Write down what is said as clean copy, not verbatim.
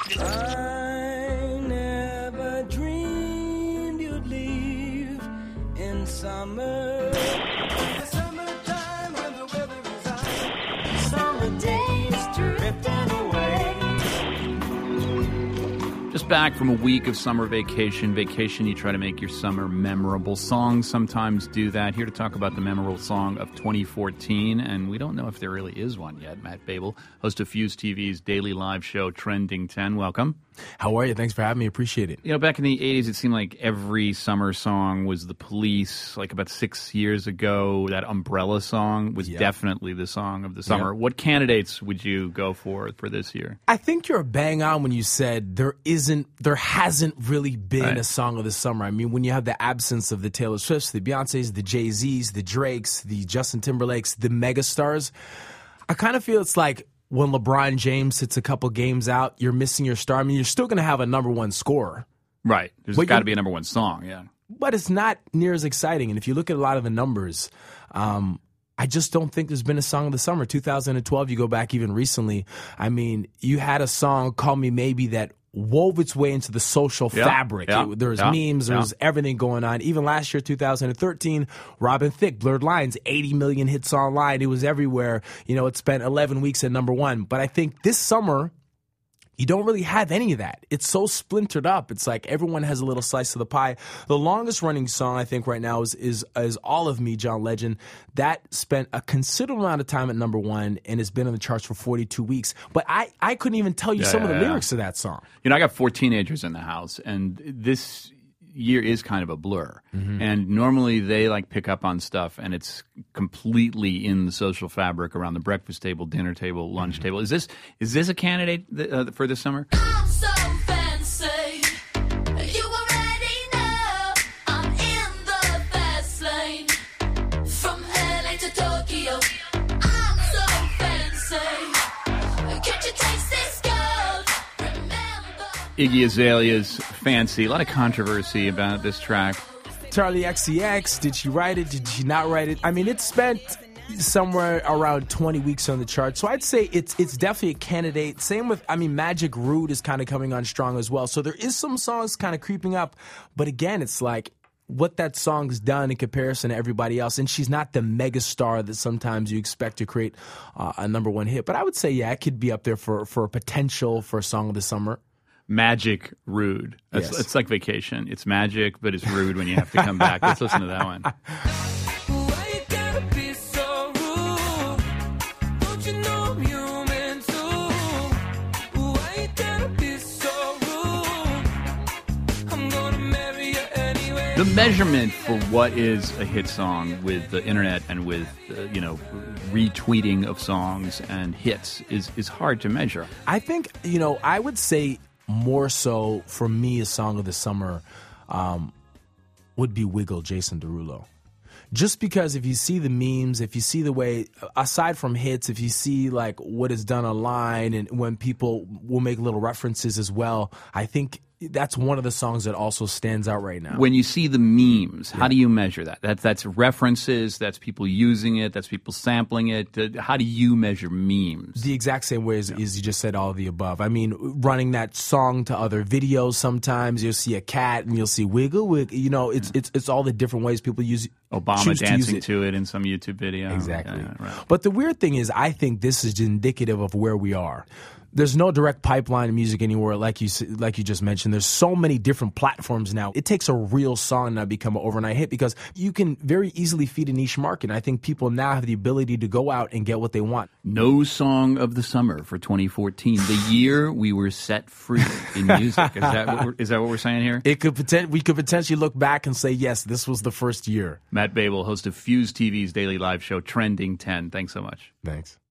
I never dreamed you'd leave in summer. Summertime when the weather is hot. Summer days drifting away. Just back from a week of summer vacation. You try to make your summer memorable. Songs sometimes do that. Here to talk about the memorable song of 2014, and we don't know if there really is one yet. Matt Babel, host of Fuse TV's daily live show, Trending 10. Welcome. How are you? Thanks for having me. Appreciate it. You know, back in the 80s, it seemed like every summer song was The Police. Like about 6 years ago, that Umbrella song was definitely the song of the summer. What candidates would you go for this year? I think you're bang on when you said there hasn't really been a song of the summer. I mean, when you have the absence of the Taylor Swifts, the Beyoncés, the Jay-Z's, the Drakes, the Justin Timberlakes, the megastars, I kind of feel it's like when LeBron James sits a couple games out, you're missing your star. I mean, you're still going to have a number one scorer. Right. There's got to be a number one song, yeah. But it's not near as exciting. And if you look at a lot of the numbers, I just don't think there's been a song of the summer. 2012, you go back even recently, I mean, you had a song, Call Me Maybe, that wove its way into the social fabric. There was memes, there was everything going on. Even last year, 2013, Robin Thicke, Blurred Lines, 80 million hits online. It was everywhere. You know, it spent 11 weeks at number one. But I think this summer, you don't really have any of that. It's so splintered up. It's like everyone has a little slice of the pie. The longest running song I think right now is All of Me, John Legend. That spent a considerable amount of time at number one and has been on the charts for 42 weeks. But I couldn't even tell you some of the lyrics of that song. You know, I got 4 teenagers in the house, and this year is kind of a blur. And normally they pick up on stuff, and it's completely in the social fabric around the breakfast table, dinner table, lunch table. Is this a candidate for this summer? I'm so fancy. You already know I'm in the fast lane. From LA to Tokyo, I'm so fancy. Can't you taste this gold? Remember. Iggy Azalea's Fancy. A lot of controversy about this track. Charlie XCX, did she write it? Did she not write it? I mean, it spent somewhere around 20 weeks on the chart. So I'd say it's definitely a candidate. Same with, Magic Rude is kind of coming on strong as well. So there is some songs kind of creeping up. But again, it's like what that song's done in comparison to everybody else. And she's not the megastar that sometimes you expect to create a number one hit. But I would say, it could be up there for a potential for a song of the summer. Magic Rude. It's like vacation. It's magic, but it's rude when you have to come back. Let's listen to that one. Why you gotta be so rude? Don't you know I'm human too? Why you gotta be so rude? I'm gonna marry you anyway. The measurement for what is a hit song with the internet and with, retweeting of songs and hits is hard to measure. I think, I would say more so for me, a song of the summer would be Wiggle, Jason Derulo. Just because if you see the memes, if you see the way, aside from hits, if you see what is done online and when people will make little references as well, I think that's one of the songs that also stands out right now. When you see the memes, how do you measure that? That's references, that's people using it, that's people sampling it. How do you measure memes? The exact same way as you just said, all of the above. I mean, running that song to other videos sometimes, you'll see a cat and you'll see wiggle. It's all the different ways people use Obama dancing to it in some YouTube video. Exactly. Yeah, right. But the weird thing is, I think this is indicative of where we are. There's no direct pipeline of music anywhere, like you just mentioned. There's so many different platforms now. It takes a real song to become an overnight hit because you can very easily feed a niche market. And I think people now have the ability to go out and get what they want. No song of the summer for 2014, the year we were set free in music. Is that what we're saying here? We could potentially look back and say, yes, this was the first year. Matt Babel, host of Fuse TV's daily live show, Trending 10. Thanks so much. Thanks.